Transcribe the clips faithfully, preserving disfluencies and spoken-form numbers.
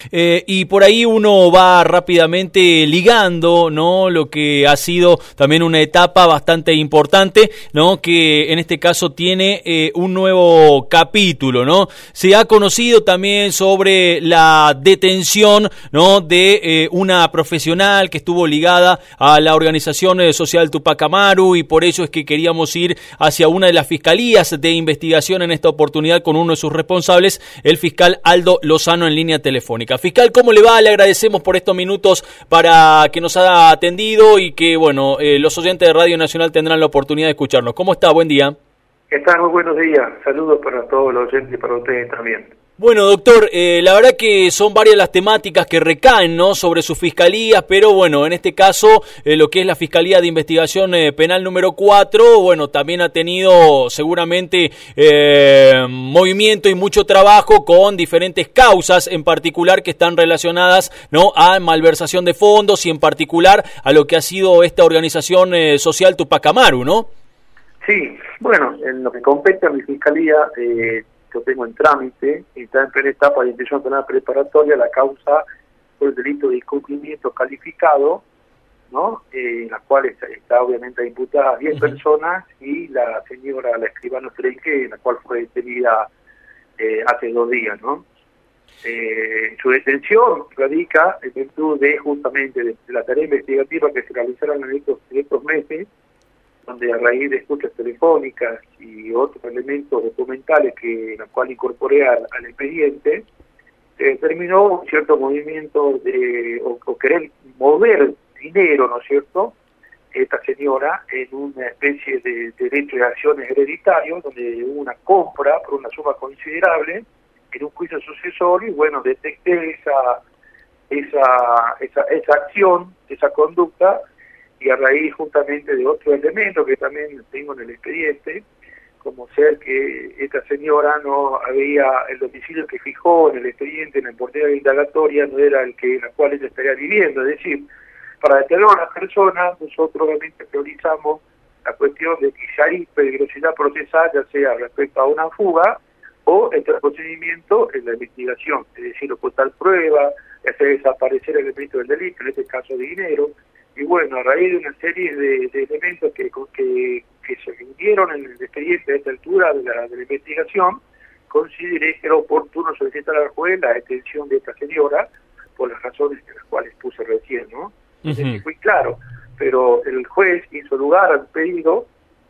Eh, y por ahí uno va rápidamente ligando, ¿no?, lo que ha sido también una etapa bastante importante, ¿no?, que en este caso tiene eh, un nuevo capítulo, ¿no? Se ha conocido también sobre la detención, ¿no?, de eh, una profesional que estuvo ligada a la organización eh, social Tupac Amaru, y por eso es que queríamos ir hacia una de las fiscalías de investigación en esta oportunidad con uno de sus responsables, el fiscal Aldo Lozano, en línea telefónica. Fiscal, ¿cómo le va? Le agradecemos por estos minutos para que nos haya atendido y que, bueno, eh, los oyentes de Radio Nacional tendrán la oportunidad de escucharnos. ¿Cómo está? Buen día. ¿Qué tal? Muy buenos días. Saludos para todos los oyentes y para ustedes también. Bueno, doctor, eh, la verdad que son varias las temáticas que recaen, ¿no?, sobre sus fiscalías, pero bueno, en este caso, eh, lo que es la Fiscalía de Investigación eh, Penal número cuatro, bueno, también ha tenido seguramente eh, movimiento y mucho trabajo con diferentes causas en particular que están relacionadas, ¿no?, a malversación de fondos y en particular a lo que ha sido esta organización eh, social Tupac Amaru, ¿no? Sí, bueno, en lo que compete a mi fiscalía, eh, yo tengo en trámite, y está en primera etapa de intención penal preparatoria, la causa por el delito de incumplimiento calificado, ¿no?, eh, en la cual está, está obviamente imputada a diez uh-huh. personas, y la señora, la escribano Trenque, en la cual fue detenida eh, hace dos días, ¿no? Eh, su detención radica en virtud de justamente de, de la tarea investigativa que se realizaron en estos, en estos meses, donde a raíz de escuchas telefónicas y otros elementos documentales que la cual incorporé al, al expediente, se determinó un cierto movimiento de o, o querer mover dinero, ¿no es cierto?, esta señora en una especie de, de derecho de acciones hereditarios, donde hubo una compra por una suma considerable en un juicio sucesorio, y bueno, detecté esa esa esa, esa acción, esa conducta, y a raíz justamente de otro elemento que también tengo en el expediente, como ser que esta señora no había, el domicilio que fijó en el expediente, en el portero de indagatoria, no era el que en la cual ella estaría viviendo. Es decir, para detener a una persona, nosotros obviamente priorizamos la cuestión de que hay peligrosidad procesal, ya sea respecto a una fuga o el procedimiento en la investigación, es decir, ocultar pruebas, hacer desaparecer el elemento del delito, en este caso de dinero. Y bueno, a raíz de una serie de, de elementos que, que, que se rindieron en el expediente a esta altura de la, de la investigación, consideré que era oportuno solicitar al juez la detención de esta señora por las razones de las cuales puse recién, ¿no? Uh-huh. Fui claro, pero el juez hizo lugar al pedido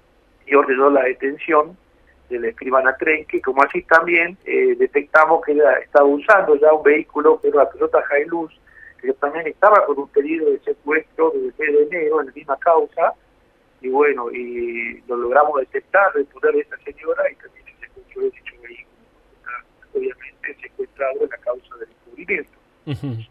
y ordenó la detención de la escribana Trenque, como así también eh, detectamos que ella estaba usando ya un vehículo, que era la Toyota Hilux, que también estaba con un pedido de secuestro desde de enero en la misma causa, y bueno, y lo logramos detectar, el poder de esta señora, y también se secuestró dicho vehículo, está obviamente secuestrado en la causa del encubrimiento. Uh-huh.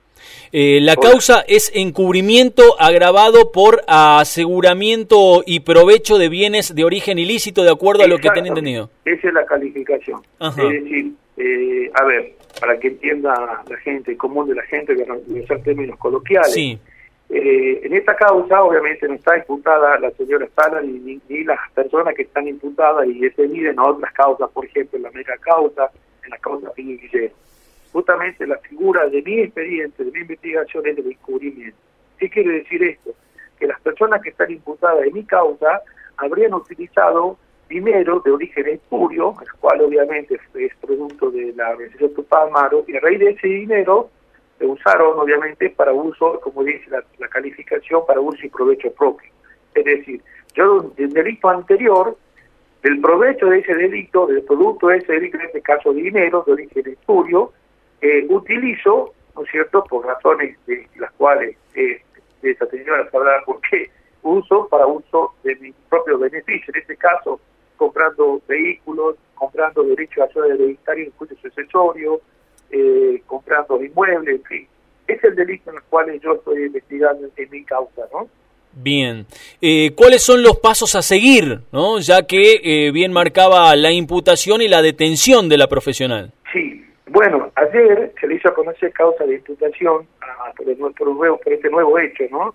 Eh, la por... causa es encubrimiento agravado por aseguramiento y provecho de bienes de origen ilícito, de acuerdo a lo que tienen entendido. Esa es la calificación. Uh-huh. Es decir, eh, a ver, para que entienda la gente, el común de la gente, que no utilizar términos coloquiales. Sí. Eh, en esta causa, obviamente, no está imputada la señora Sala ni, ni, ni las personas que están imputadas y detenidas en otras causas, por ejemplo, en la mega causa, en la causa Pini Guillermo. Justamente la figura de mi expediente, de mi investigación, es del encubrimiento. ¿Qué quiere decir esto? Que las personas que están imputadas en mi causa habrían utilizado dinero de origen espurio, el cual obviamente es producto de la organización Tupac Amaru, y a raíz de ese dinero se usaron obviamente para uso, como dice la, la calificación, para uso y provecho propio. Es decir, yo del delito anterior, del provecho de ese delito, del producto de ese delito, en este caso dinero de origen espurio, eh, utilizo, ¿no es cierto?, por razones de las cuales eh, de esta señora sabrá por qué, uso para uso de mi propio beneficio, en este caso comprando vehículos, comprando derechos de acción hereditaria en juicio sucesorio, eh, comprando inmuebles, en fin. Es el delito en el cual yo estoy investigando en mi causa, ¿no? Bien. Eh, ¿Cuáles son los pasos a seguir, no? Ya que eh, bien marcaba la imputación y la detención de la profesional. Sí. Bueno, ayer se le hizo a conocer causa de imputación a, por, el, por, un nuevo, por este nuevo hecho, ¿no?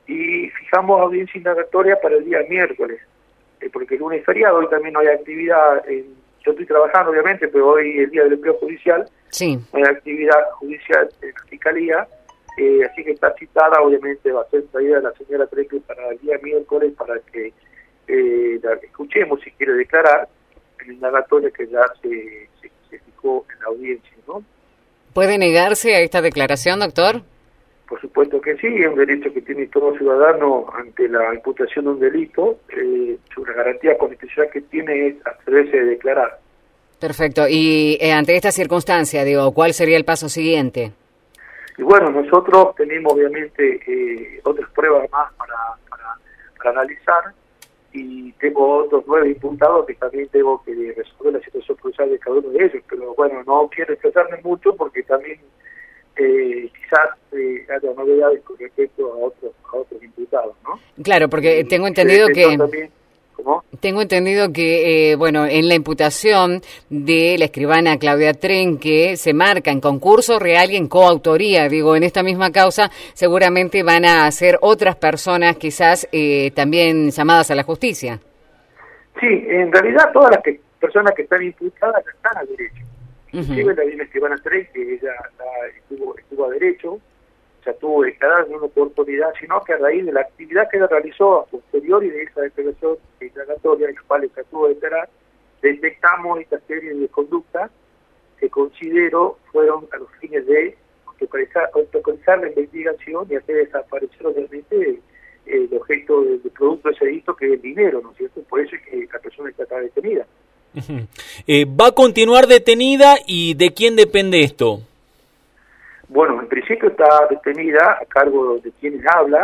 Y fijamos audiencia indagatoria para el día miércoles. Porque el lunes es feriado, hoy también no hay actividad, en, yo estoy trabajando obviamente, pero hoy es el día del empleo judicial, Sí. No hay actividad judicial en la Fiscalía, eh, así que está citada, obviamente va a ser traída la señora Treque para el día miércoles para que eh, la escuchemos si quiere declarar en la indagatoria que ya se, se, se fijó en la audiencia, ¿no? ¿Puede negarse a esta declaración, doctor? Por supuesto que sí, es un derecho que tiene todo ciudadano ante la imputación de un delito. Eh, una garantía constitucional que tiene es atreverse a declarar. Perfecto. Y eh, ante esta circunstancia, digo, ¿cuál sería el paso siguiente? Y bueno, nosotros tenemos obviamente eh, otras pruebas más para, para, para analizar, y tengo otros nueve imputados que también tengo que resolver la situación procesal de cada uno de ellos, pero bueno, no quiero expresarme mucho porque también eh, quizás eh, haya novedades con respecto a otros a otros imputados, ¿no? Claro, porque tengo entendido eh, que... También, ¿cómo? Tengo entendido que, eh, bueno, en la imputación de la escribana Claudia Trenque se marca en concurso real y en coautoría. Digo, en esta misma causa seguramente van a ser otras personas quizás eh, también llamadas a la justicia. Sí, en realidad todas las que, personas que están imputadas están a derecho. Inclusive Uh-huh. la misma escribana Trenque, ella la, estuvo, estuvo a derecho, ya tuvo declarada en una oportunidad, sino que a raíz de la actividad que ella realizó a posteriori de esa declaración indagatoria, en la cual ella tuvo que declarar, detectamos esta serie de conductas que considero fueron a los fines de obstaculizar la investigación y hacer desaparecer obviamente eh, el objeto del de producto de ese delito, que es el dinero, ¿no es cierto? Por eso es que la persona está detenida. Uh-huh. Eh, ¿Va a continuar detenida y de quién depende esto? Bueno, en principio está detenida a cargo de quienes habla.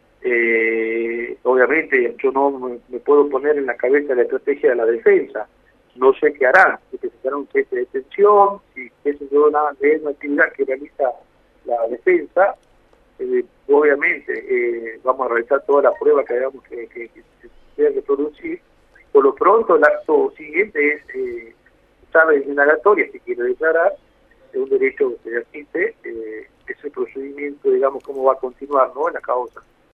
Eh, obviamente yo no me, me puedo poner en la cabeza de la estrategia de la defensa. No sé qué harán, si presentarán un cese de detención, si eso es una, de una actividad que realiza la defensa. Eh, obviamente eh, vamos a realizar toda la prueba que hayamos que, que, que se tenga que producir. Por lo pronto el acto siguiente es, eh, sabe, indagatoria, si quiere declarar, es un derecho que existe, eh, ese procedimiento, digamos, cómo va a continuar, ¿no?, en la causa.